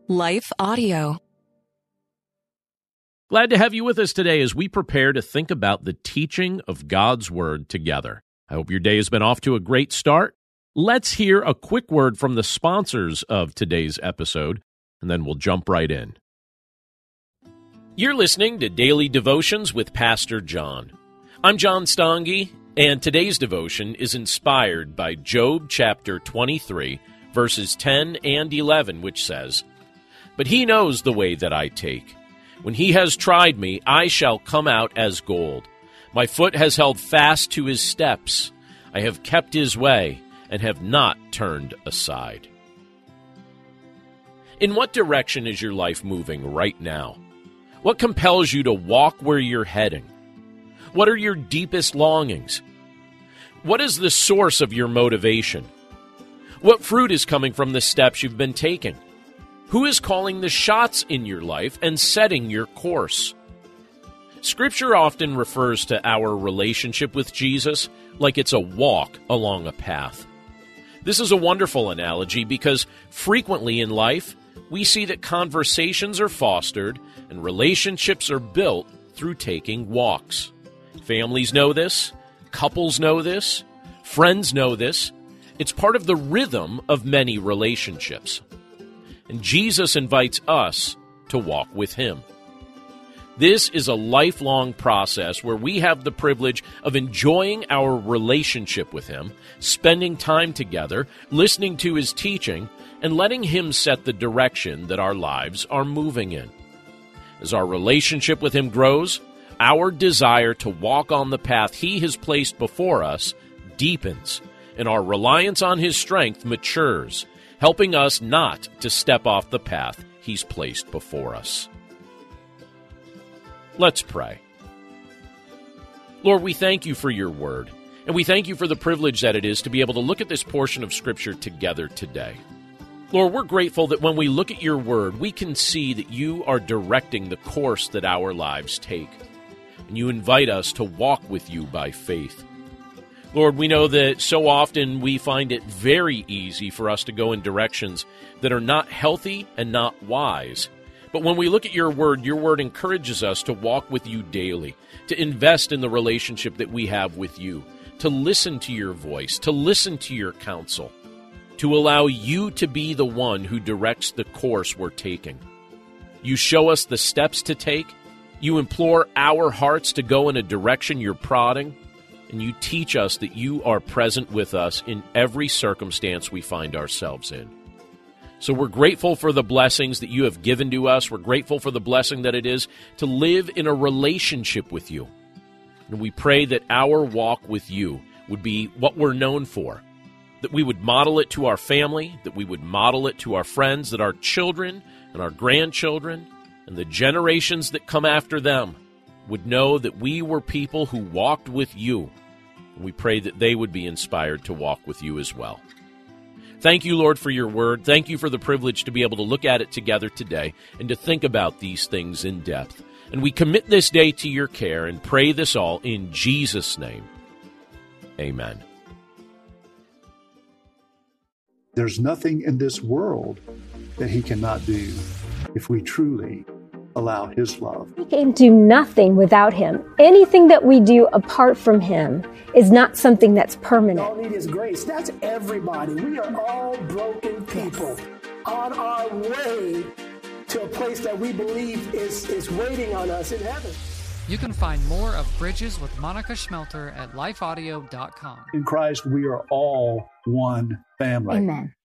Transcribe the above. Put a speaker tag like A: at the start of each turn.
A: Life Audio.
B: Glad to have you with us today as we prepare to think about the teaching of God's Word together. I hope your day has been off to a great start. Let's hear a quick word from the sponsors of today's episode, and then we'll jump right in. You're listening to Daily Devotions with Pastor John. I'm John Stange, and today's devotion is inspired by Job chapter 23, verses 10 and 11, which says, "But he knows the way that I take. When he has tried me, I shall come out as gold. My foot has held fast to his steps. I have kept his way and have not turned aside." In what direction is your life moving right now? What compels you to walk where you're heading? What are your deepest longings? What is the source of your motivation? What fruit is coming from the steps you've been taking? Who is calling the shots in your life and setting your course? Scripture often refers to our relationship with Jesus like it's a walk along a path. This is a wonderful analogy because frequently in life, we see that conversations are fostered and relationships are built through taking walks. Families know this, couples know this, friends know this. It's part of the rhythm of many relationships. And Jesus invites us to walk with him. This is a lifelong process where we have the privilege of enjoying our relationship with him, spending time together, listening to his teaching, and letting him set the direction that our lives are moving in. As our relationship with him grows, our desire to walk on the path he has placed before us deepens, and our reliance on his strength matures, helping us not to step off the path he's placed before us. Let's pray. Lord, we thank you for your word, and we thank you for the privilege that it is to be able to look at this portion of Scripture together today. Lord, we're grateful that when we look at your word, we can see that you are directing the course that our lives take, and you invite us to walk with you by faith. Lord, we know that so often we find it very easy for us to go in directions that are not healthy and not wise. But when we look at your word encourages us to walk with you daily, to invest in the relationship that we have with you, to listen to your voice, to listen to your counsel, to allow you to be the one who directs the course we're taking. You show us the steps to take. You implore our hearts to go in a direction you're prodding. And you teach us that you are present with us in every circumstance we find ourselves in. So we're grateful for the blessings that you have given to us. We're grateful for the blessing that it is to live in a relationship with you. And we pray that our walk with you would be what we're known for, that we would model it to our family, that we would model it to our friends, that our children and our grandchildren and the generations that come after them would know that we were people who walked with you. And we pray that they would be inspired to walk with you as well. Thank you, Lord, for your word. Thank you for the privilege to be able to look at it together today and to think about these things in depth. And we commit this day to your care and pray this all in Jesus' name. Amen.
C: There's nothing in this world that he cannot do if we truly allow his love.
D: We can do nothing without him. Anything that we do apart from him is not something that's permanent.
E: All need is grace. That's everybody. We are all broken people on our way to a place that we believe is waiting on us in heaven.
F: You can find more of Bridges with Monica Schmelter at lifeaudio.com.
C: In Christ, we are all one family.
D: Amen.